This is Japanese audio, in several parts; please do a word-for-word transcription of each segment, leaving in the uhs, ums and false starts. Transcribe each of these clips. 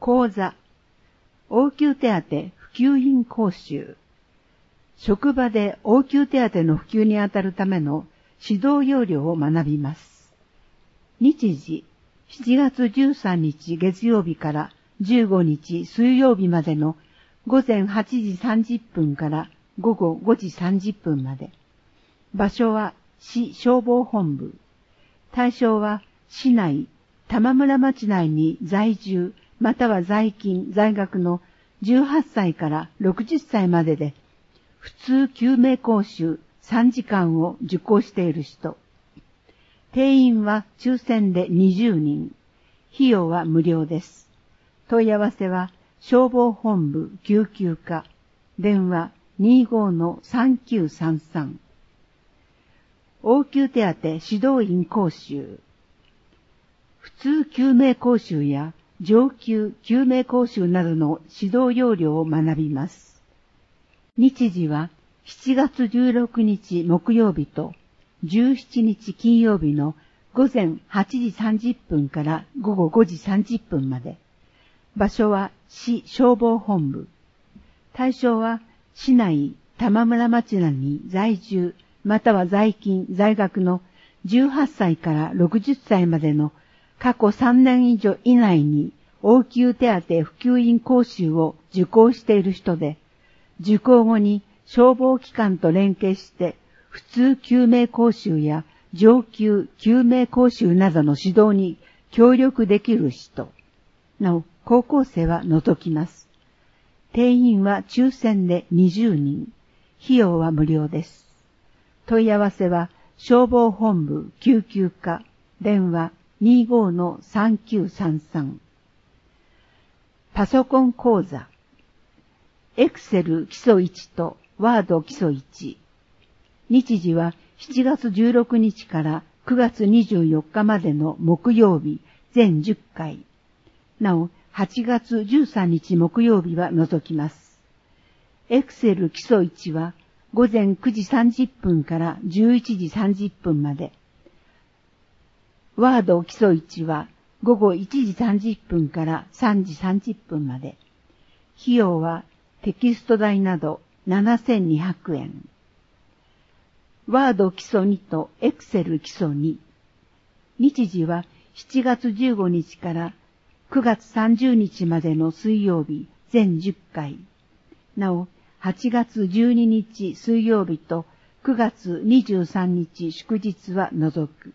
講座、応急手当普及員講習、職場で応急手当の普及にあたるための指導要領を学びます。日時、しちがつじゅうさんにち月曜日からじゅうごにち水曜日までのごぜんはちじさんじゅっぷんからごごごじさんじゅっぷんまで。場所は市消防本部。対象は市内、玉村町内に在住または在勤在学のじゅうはっさいからろくじゅっさいまでで、普通救命講習さんじかんを受講している人。定員は抽選でにじゅうにん。費用は無料です。問い合わせは消防本部救急課。電話 にじゅうごのさんきゅうさんさん。応急手当指導員講習。普通救命講習や上級救命講習などの指導要領を学びます。日時はしちがつじゅうろくにち木曜日とじゅうしちにち金曜日のごぜんはちじさんじゅっぷんからごごごじさんじゅっぷんまで。場所は市消防本部。対象は市内玉村町内に在住または在勤在学のじゅうはっさいからろくじゅっさいまでの過去さんねん以上以内に応急手当普及員講習を受講している人で、受講後に消防機関と連携して普通救命講習や上級救命講習などの指導に協力できる人。なお、高校生は除きます。定員は抽選でにじゅうにん。費用は無料です。問い合わせは消防本部救急課。電話 にじゅうごのさんきゅうさんさん。パソコン講座。エクセル基礎いちとワード基礎いち。日時はしちがつじゅうろくにちからくがつにじゅうよっかまでの木曜日全じゅっかい。なお、はちがつじゅうさんにち木曜日は除きます。エクセル基礎いちはごぜんくじさんじゅっぷんからじゅういちじさんじゅっぷんまで。ワード基礎いちはごごいちじさんじゅっぷんからさんじさんじゅっぷんまで。費用はテキスト代などななせんにひゃくえん。ワード基礎にとエクセル基礎に。日時はしちがつじゅうごにちからくがつさんじゅうにちまでの水曜日全じゅっかい。なお、はちがつじゅうににち水曜日とくがつにじゅうさんにち祝日は除く。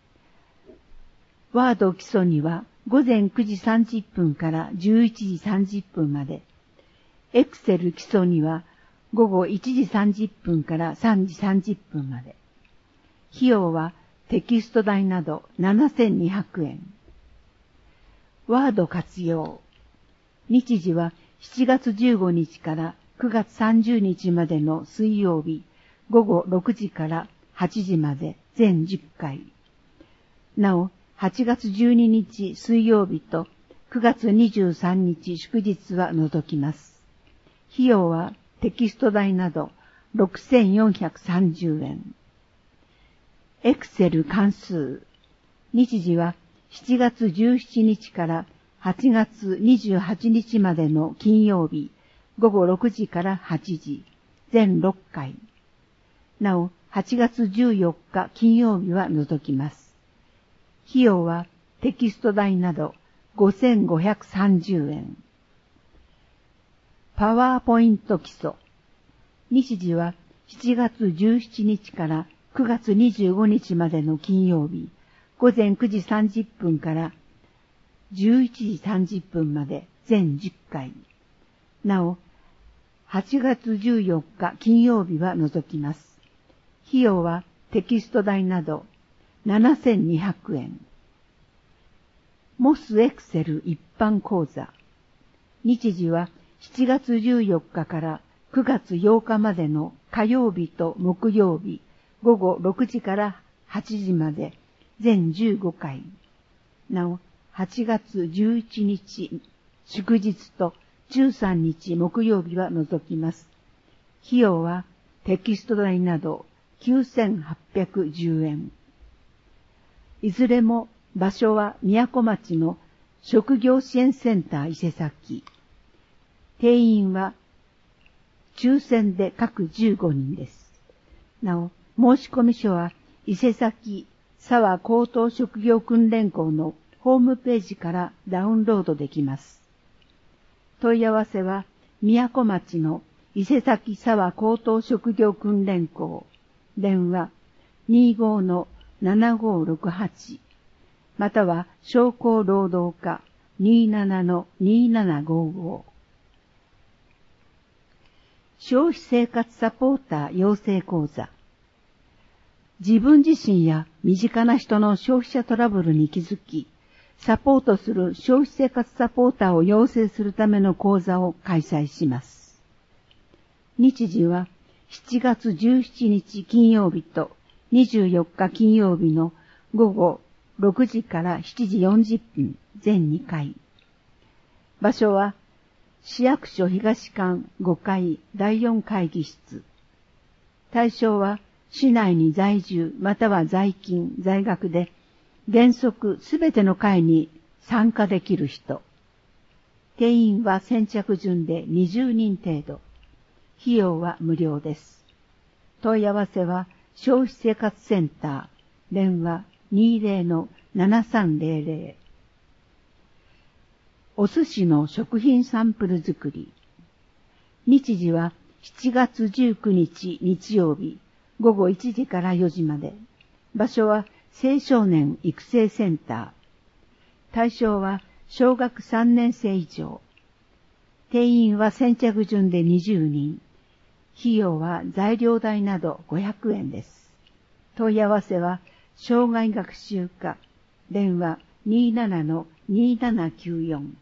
ワード基礎にはごぜんくじさんじゅっぷんからじゅういちじさんじゅっぷんまで。エクセル基礎にはごごいちじさんじゅっぷんからさんじさんじゅっぷんまで。費用はテキスト代などななせんにひゃくえん。ワード活用。日時はしちがつじゅうごにちからくがつさんじゅうにちまでの水曜日ごごろくじからはちじまで全じゅっかい。なお、はちがつじゅうににち水曜日とくがつにじゅうさんにち祝日は除きます。費用はテキスト代などろくせんよんひゃくさんじゅうえん。エクセル関数。日時はしちがつじゅうしちにちからはちがつにじゅうはちにちまでの金曜日ごごろくじからはちじ全ろっかい。なお、はちがつじゅうよっか金曜日は除きます。費用はテキスト代などごせんごひゃくさんじゅうえん。パワーポイント基礎。日時はしちがつじゅうしちにちからくがつにじゅうごにちまでの金曜日ごぜんくじさんじゅっぷんからじゅういちじさんじゅっぷんまで全じゅっかい。なお、はちがつじゅうよっか金曜日は除きます。費用はテキスト代などななせんにひゃくえん。モスエクセル一般講座。日時はしちがつじゅうよっかからくがつようかまでの火曜日と木曜日ごごろくじからはちじまで全じゅうごかい。なお、はちがつじゅういちにち祝日とじゅうさんにち木曜日は除きます。費用はテキスト代などきゅうせんはっぴゃくじゅうえん。いずれも場所は宮古町の職業支援センター伊勢崎。定員は抽選で各じゅうごにんです。なお、申込書は伊勢崎沢高等職業訓練校のホームページからダウンロードできます。問い合わせは、宮古町の伊勢崎沢高等職業訓練校、電話 にじゅうごのななごろくはち、または商工労働課 にじゅうななのにじゅうななごじゅうご。消費生活サポーター養成講座。自分自身や身近な人の消費者トラブルに気づき、サポートする消費生活サポーターを養成するための講座を開催します。日時はしちがつじゅうしちにち金曜日とにじゅうよっか金曜日のごごろくじからしちじよんじゅっぷん全にかい。場所は市役所東館ごかいだいよん会議室。対象は市内に在住または在勤在学で原則すべての会に参加できる人。定員は先着順でにじゅうにん程度。費用は無料です。問い合わせは消費生活センター、電話 にじゅうのななさんぜろぜろ。お寿司の食品サンプル作り。日時はしちがつじゅうくにち日曜日、ごごいちじからよじまで。場所は青少年育成センター。対象は小学さんねんせい以上。定員は先着順でにじゅうにん。費用は材料代などごひゃくえんです。問い合わせは障害学習課。電話 にじゅうななのにじゅうななきゅうよん。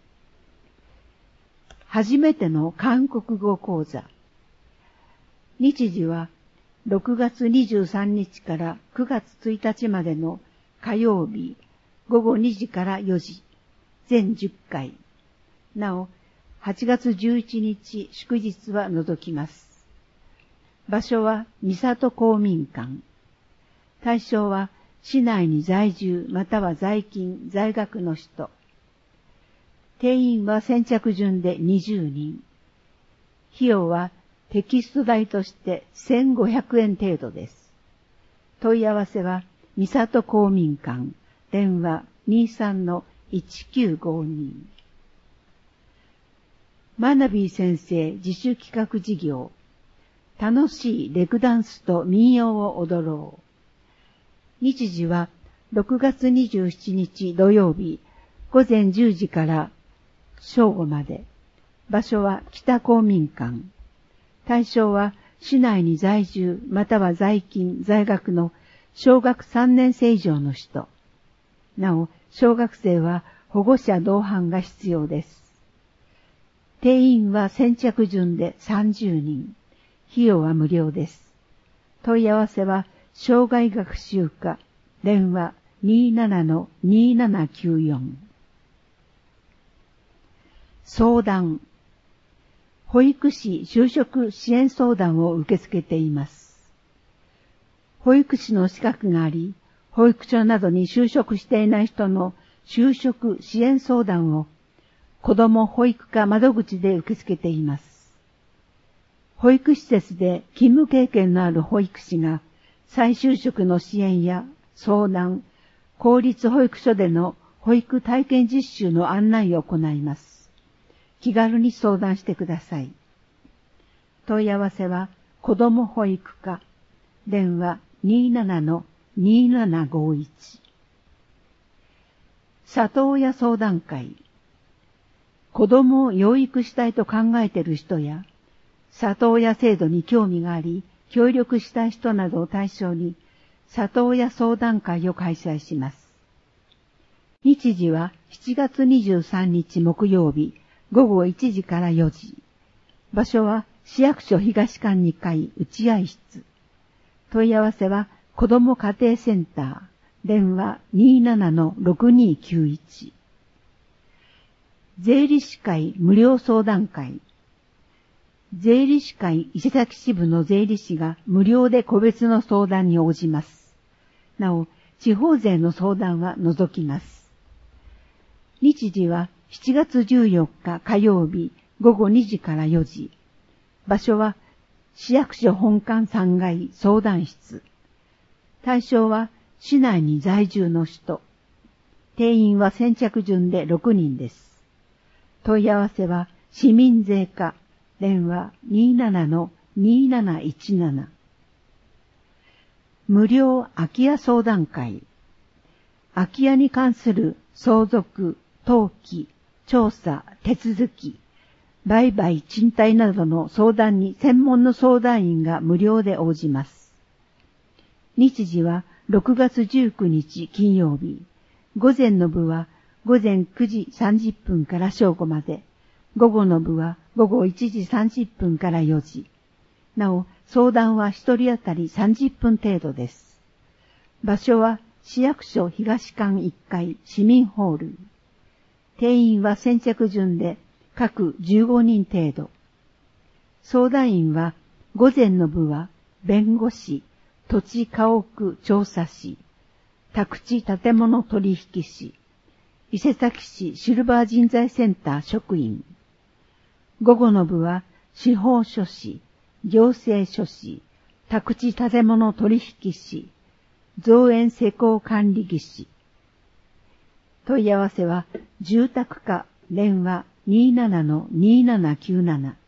初めての韓国語講座。日時はろくがつにじゅうさんにちからくがつついたちまでの火曜日ごごにじからよじ、全じゅっかい。なお、はちがつじゅういちにち祝日は除きます。場所は三郷公民館。対象は市内に在住または在勤在学の人。定員は先着順でにじゅうにん。費用はテキスト代としてせんごひゃくえん程度です。問い合わせは三郷公民館、電話 にじゅうさんのいちきゅうごに。マナビー先生自主企画事業。楽しいレクダンスと民謡を踊ろう。日時はろくがつにじゅうしちにち土曜日ごぜんじゅうじから正午まで。場所は北公民館。対象は市内に在住または在勤在学の小学さんねんせい以上の人。なお、小学生は保護者同伴が必要です。定員は先着順でさんじゅうにん。費用は無料です。問い合わせは障害学習課、電話 にじゅうななのにじゅうななきゅうよん。相談。保育士就職支援相談を受け付けています。保育士の資格があり、保育所などに就職していない人の就職支援相談を子ども保育課窓口で受け付けています。保育施設で勤務経験のある保育士が再就職の支援や相談、公立保育所での保育体験実習の案内を行います。気軽に相談してください。問い合わせは子ども保育課、電話 にじゅうななのにじゅうななごいち。里親相談会。子供を養育したいと考えている人や、里親制度に興味があり、協力したい人などを対象に、里親相談会を開催します。日時はしちがつにじゅうさんにち木曜日、ごごいちじからよじ。場所は市役所東館にかい待合室。問い合わせは子ども家庭センター、電話 にじゅうななのろくにきゅういち。税理士会無料相談会。税理士会伊勢崎支部の税理士が無料で個別の相談に応じます。なお、地方税の相談は除きます。 日時はしちがつじゅうよっか火曜日ごごにじからよじ。場所は市役所本館さんがい相談室。対象は市内に在住の人。定員は先着順でろくにんです。問い合わせは市民税課電話 にーななのにーなないちなな。無料空き家相談会。空き家に関する相続、登記、調査、手続き、売買、賃貸などの相談に専門の相談員が無料で応じます。日時はろくがつじゅうくにち金曜日。午前の部は午前くじさんじゅっぷんから正午まで。午後の部は午後いちじさんじゅっぷんからよじ。なお、相談はひとり当たりさんじゅっぷん程度です。場所は市役所東館いっかい市民ホール。定員は先着順で各じゅうごにん程度。相談員は午前の部は弁護士、土地家屋調査士、宅地建物取引士、伊勢崎市シルバー人材センター職員。午後の部は司法書士、行政書士、宅地建物取引士、造園施工管理技士。問い合わせは住宅課電話 にーななのにーななきゅうなな。